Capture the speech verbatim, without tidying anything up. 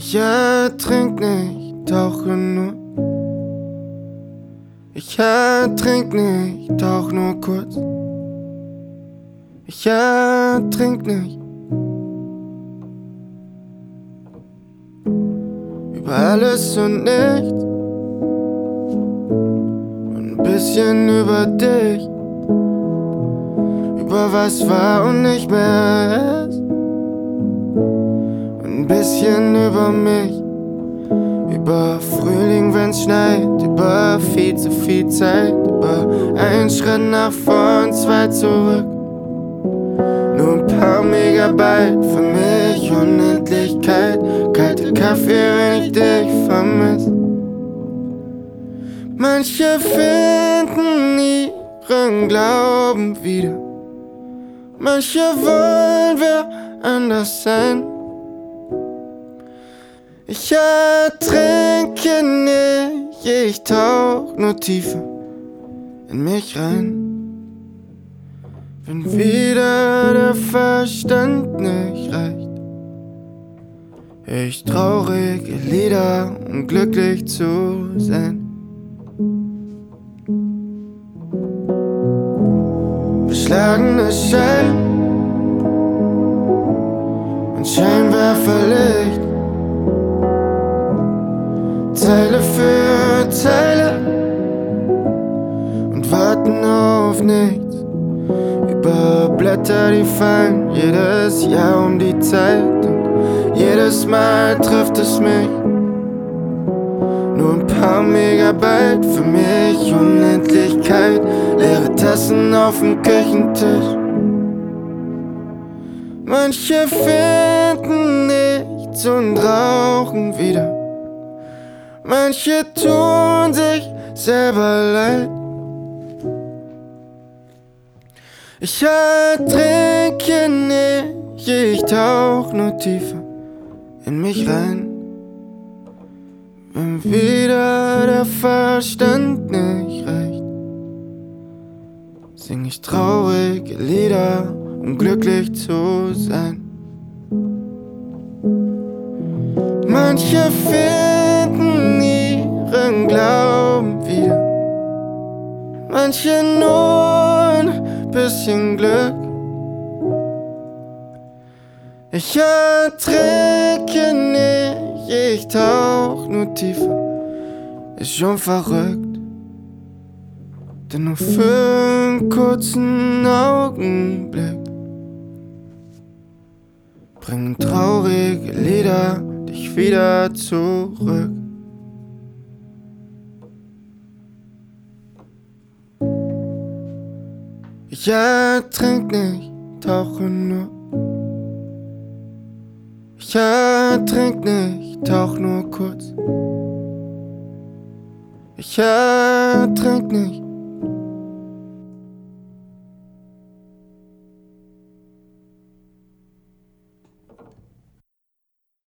Ich ertrink nicht, tauche nur. Ich ertrink nicht, tauch nur kurz. Ich ertrink nicht. Über alles und nichts und ein bisschen über dich, über was war und nicht mehr ist, und ein bisschen über mich, über Frühling, wenn's schneit, über viel zu viel Zeit, über einen Schritt nach vorn, zwei zurück. Nur ein paar Megabyte, für mich Unendlichkeit. Kalter Kaffee, wenn ich dich vermiss. Manche finden ihren Glauben wieder, manche wollen wir anders sein. Ich ertrinke nicht, ich tauch nur tiefer in mich rein. Wenn wieder der Verstand nicht reicht, ich traurige Lieder, um glücklich zu sein. Beschlagene Scheiben und Scheinwerferlicht, Zeile für Zeile und warten auf nichts. Über Blätter, die fallen jedes Jahr um die Zeit, und jedes Mal trifft es mich. Nur ein paar Megabyte, für mich Unendlichkeit. Leere Tassen auf dem Küchentisch. Manche finden nichts und rauchen wieder, manche tun sich selber leid. Ich ertrinke nicht, ich tauch nur tiefer in mich rein. Wenn wieder der Verstand nicht reicht, sing ich traurige Lieder, um glücklich zu sein. Manche finden ihren Glauben wieder, manche nur ein bisschen Glück. Ich ertrinke nicht, ich tauch nur tiefer, ist schon verrückt, denn nur für einen kurzen Augenblick bringen traurige Lieder dich wieder zurück. Ich ertrink nicht, tauche nur. Ich ertrink nicht, tauch nur kurz. Ich ertrink nicht.